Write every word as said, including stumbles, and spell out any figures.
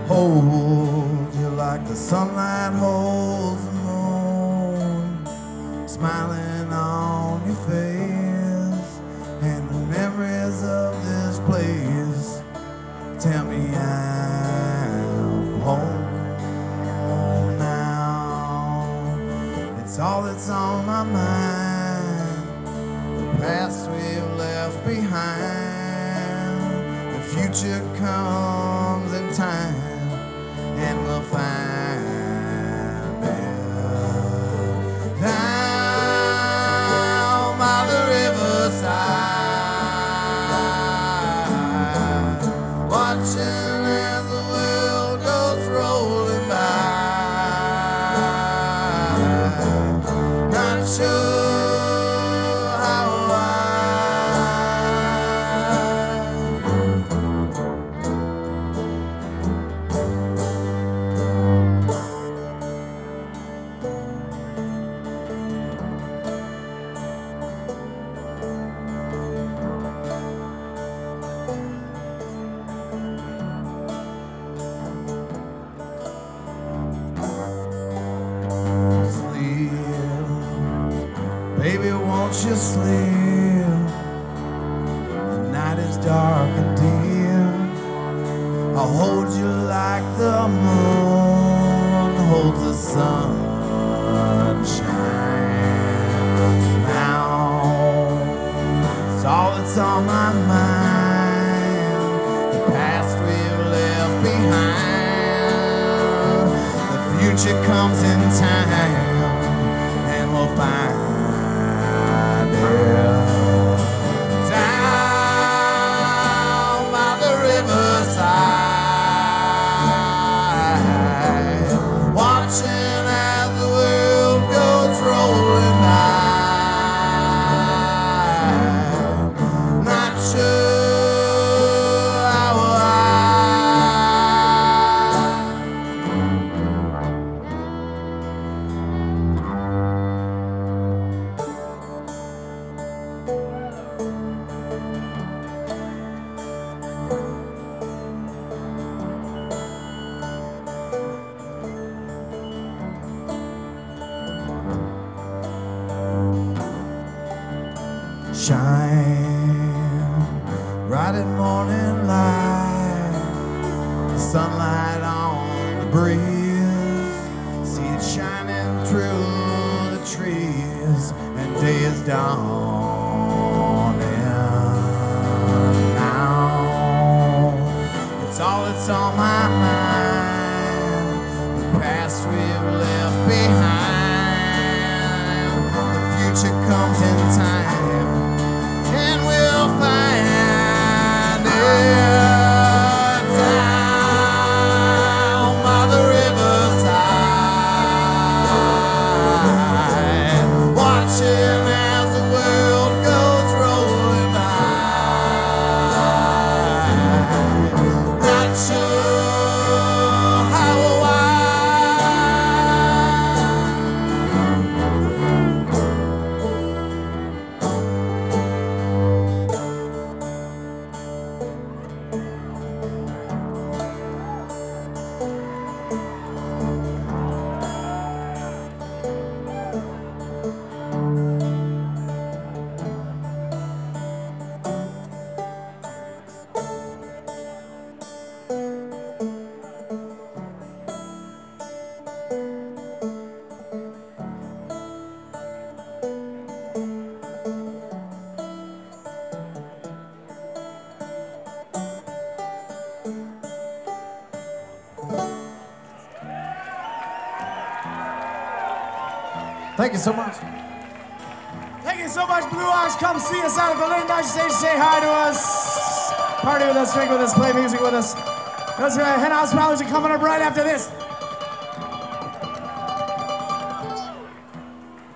hold you like the sunlight holds the moon, smiling on your face, and the memories of this place tell me I'm home now. It's all that's on my mind, the past we've left behind, the future comes in time, and we'll find it down by the riverside, watching as the world goes rolling by. Not sure how baby, won't you sleep? The night is dark and dim. I'll hold you like the moon holds the sunshine. Now it's all that's on my mind, the past we've left behind, the future comes in time, and we'll find down by the riverside, watching as the world goes rolling by. Not sure how shine bright at morning light, the sunlight on the breeze, see it shining through the trees, and day is dawning now. It's all that's on my mind, the past we've left behind, the future comes in time, and we'll find it down by the riverside, watching as the world goes rolling by. Not sure how or why. Thank you so much. Thank you so much, Blue Ox. Come see us out at the Lynn Dodge stage. Say hi to us. Party with us, drink with us, play music with us. Those are Hen House Palace are coming up right after this.